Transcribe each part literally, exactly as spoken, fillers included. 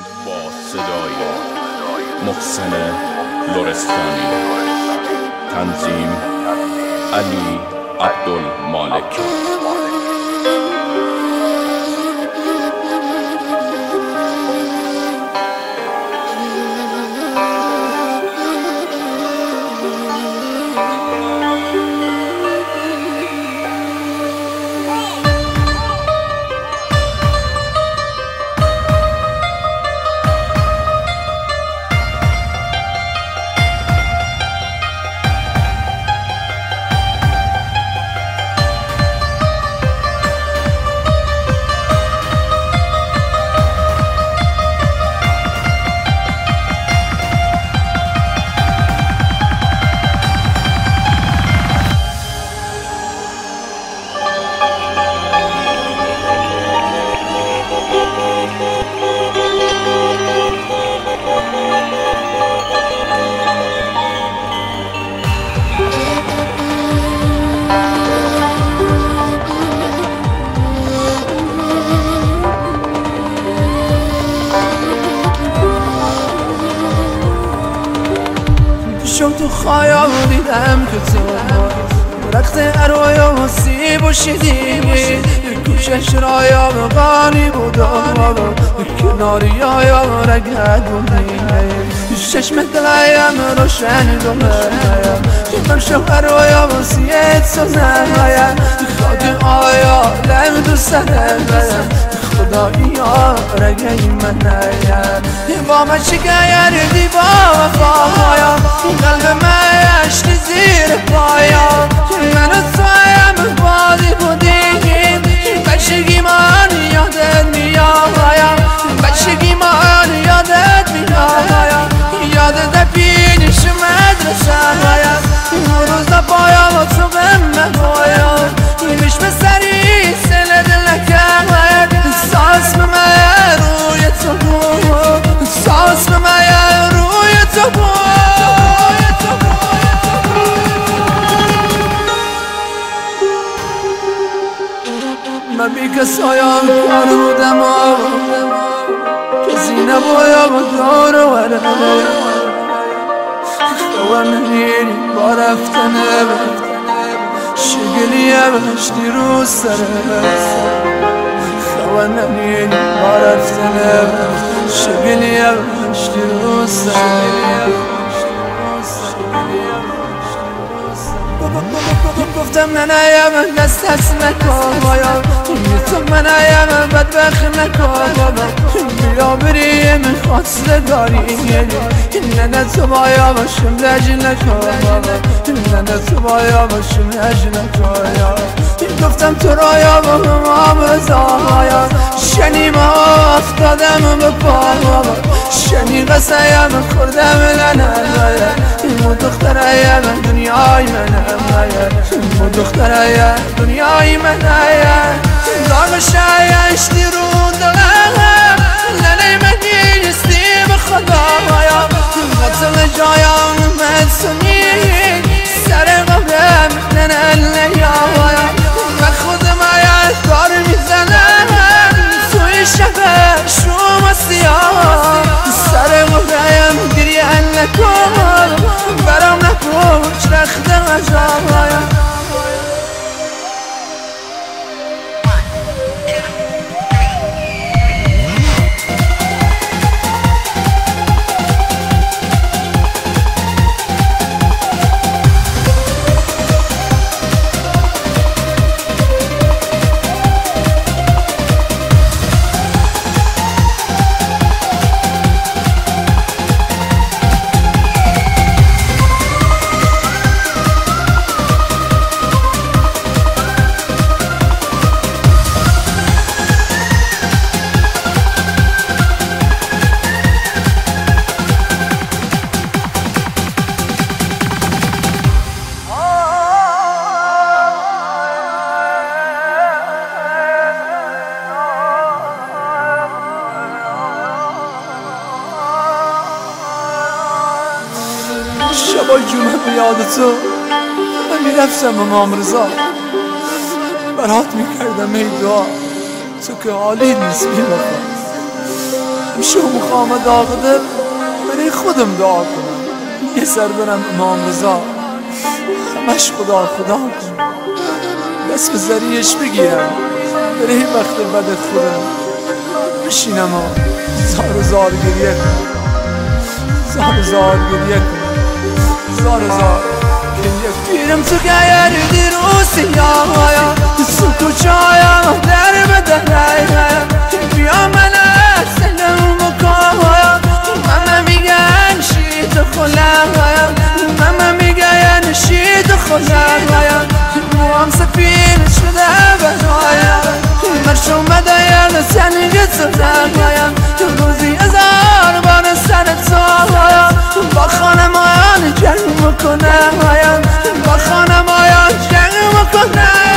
با صدای محسن لرستانی، تنظیم علی عبدالمالک. شم تو خیال دیدم که تو درخت ارویا و سیب و شدیدی کوشش رایا و غانی بود کناری آیا رگت بودی چشم دلایم روشن دومه من شم ارویا و سیب سنم خاک آیا لم دو سرم خدایی ها رگی من نیم با من شکایر دی با وفایا قلب من عشقی زیر پایا من و تویم بادی بودیم بچگی من یادت میایا بچگی من یادت میایا یادت پیش مدرسه هایا روز پایا و تو به من بایا بیش به سری سل دلکم ساس به من روی تو بود ساس به من روی تو بود من بی کسایم کار بودم کسی نبایم و دار و ورم خواهم نمیری با رفتنه شگلیه بشتی رو سره و نمیری با رفتنه شگلیه بشتی رو سره گفتم ننایم دست دست نکن بایا تو منایم بدبخت نکن بابا بیا بریم خواسته داری ننه تو بایا باشم لج نکن بابا ننه تو بایا باشم لج نکن گفتم تو رایا با هم رضایا شنی ما افتادم به پا بابا شنی قصایم خوردم لنه مو دخترایم دنیای منم مو دخترایم دنیای منم داغ شایش دی رو دلم لنه مگی نیستی به خدایا قتل جایم مدسونی سر قبرم لنه لیایا و خودم آید کار میزنم توی شبه شوم و سیاه سر قبرم گریه نکن برام نپوش رخت غجایا شبای جمعه به یاد تو من میرفتم امام رضا برات میکردم ای دعا تو که حالی نیست بی وفا میشه میخوام داغ دل برای خودم دعا کنم، یه سر برم امام رضا همش خدا خدا کنم، دست به ذریعش بگیرم برای وقت بد خودم بشینم و زار زار گریه کنم، زار زار گریه کنم، زار زار گریه کنم. پیرم تو گیر دیروسی یا تو کوچایم در بدهیم بیا من سلام بکن، ماما میگن شید خلایم، ماما میگن شید خلایم، موام سفید شده بنایم، مرش اومده یاد سنگ سردایم، روزی هزار بار سرت سایم، با خانمان جنگ میکنم، با خانمان جنگ میکنم.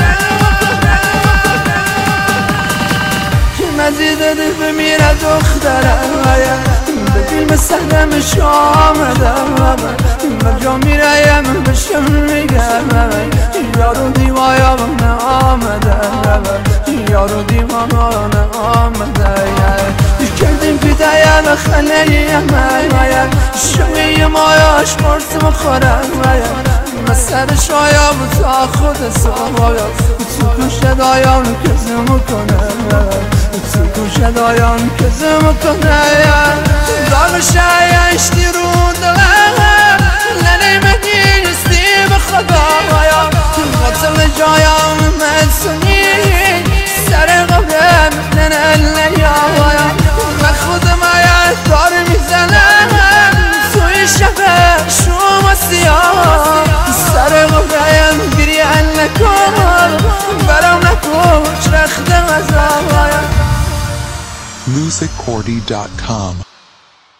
مزید دل بمیره دخترم ببین مثلم شامدم من جا میرایم بشم میگم یارو دیوایا من آمدم، یارو دیوانا آمده کردیم پیدایم خلیه من شوی مایاش مرس مخورم مسر شایم تا خود سوایم تو شدایم کزم کنم، تو شدایم کزم کنم، داغ شایشتی رو دلم لنی مدیستی به خدایم، قتل جایم مدسنی سر قبرم ننه لیایم، من خودم آید دار میزنم توی شبه شما سیاه، سر قبرم گریه نکن برام نکن رخت غذایم. music cordy dot com